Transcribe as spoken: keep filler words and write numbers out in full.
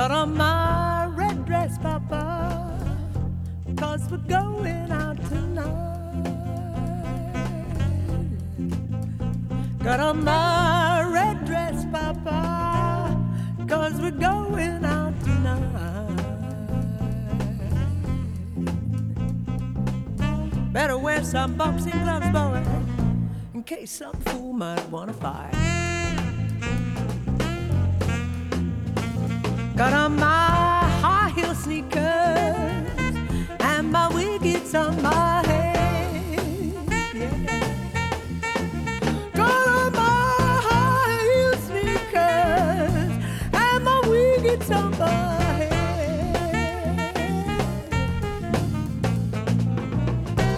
Got on my red dress, Papa, 'cause we're going out tonight. Got on my red dress, Papa, 'cause we're going out tonight. Better wear some boxing gloves, boy, in case some fool might wanna fight. Got on my high heel sneakers and my wig, it's on my head.